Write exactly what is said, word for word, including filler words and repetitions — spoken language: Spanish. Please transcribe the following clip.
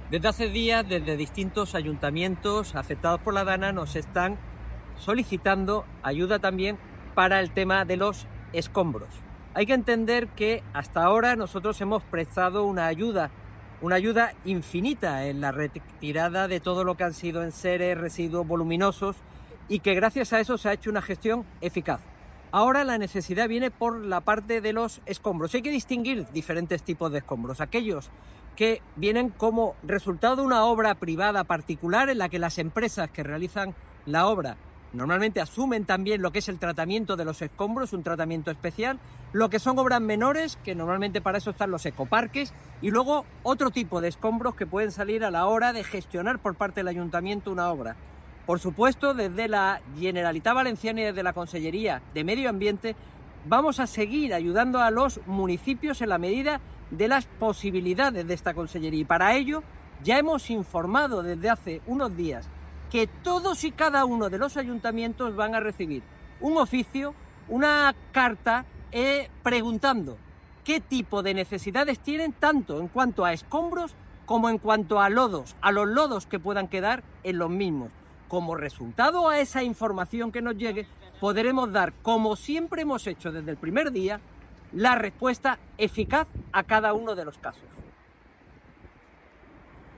Desde hace días, desde distintos ayuntamientos afectados por la Dana, nos están solicitando ayuda también para el tema de los escombros. Hay que entender que hasta ahora nosotros hemos prestado una ayuda, una ayuda infinita en la retirada de todo lo que han sido enseres, residuos voluminosos, y que gracias a eso se ha hecho una gestión eficaz. Ahora la necesidad viene por la parte de los escombros. Hay que distinguir diferentes tipos de escombros. Aquellos que vienen como resultado de una obra privada particular en la que las empresas que realizan la obra normalmente asumen también lo que es el tratamiento de los escombros, un tratamiento especial, lo que son obras menores, que normalmente para eso están los ecoparques, y luego otro tipo de escombros que pueden salir a la hora de gestionar por parte del ayuntamiento una obra. Por supuesto, desde la Generalitat Valenciana y desde la Consellería de Medio Ambiente vamos a seguir ayudando a los municipios en la medida de las posibilidades de esta consellería. Y para ello ya hemos informado desde hace unos días que todos y cada uno de los ayuntamientos van a recibir un oficio, una carta eh, preguntando qué tipo de necesidades tienen, tanto en cuanto a escombros como en cuanto a lodos, a los lodos que puedan quedar en los mismos. Como resultado a esa información que nos llegue, podremos dar, como siempre hemos hecho desde el primer día, la respuesta eficaz a cada uno de los casos.